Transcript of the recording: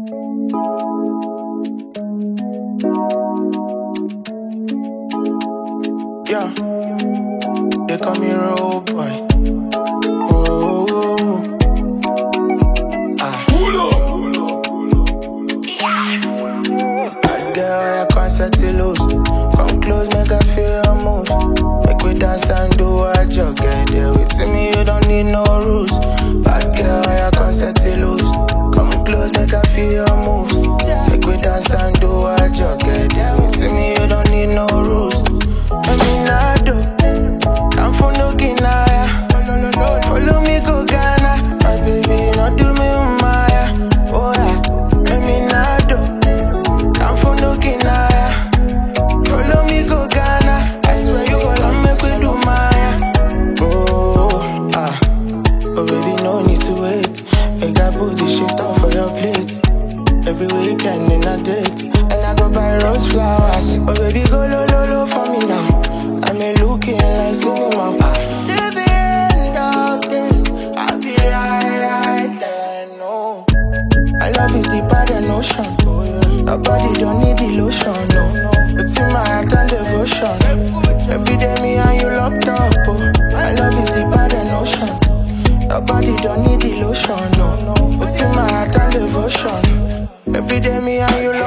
Yeah, they call me road boy. Oh, ah. Bad girl, I can't set it loose. Come close, make I feel your moves. Make we dance and do a jog. Get there with me, you don't need no rules. Bad girl, I can't set it loose. Come close, make I feel your moves. Make we dance and do a jog. Get there with me, you don't need no rules. Follow me, go Ghana. My baby, not do me Maya. Oh yeah, let me nado. Come for no kinaya. Follow me, go Ghana. I swear you gonna make we do Maya. Oh ah, oh baby, no need to wait. Make I put this shit off for your plate. Every weekend in a date, and I go buy rose flowers. Oh baby, go low, low, low for me now. I'm looking like someone. Till the end of this, I'll be right there. No, my love is deeper than ocean. Your body don't need the lotion. No, it's in my heart and devotion. Every day me and you locked up. Oh, my love is deeper than ocean. Your body don't need the lotion. No, it's in my heart and devotion. Every day me and you locked up.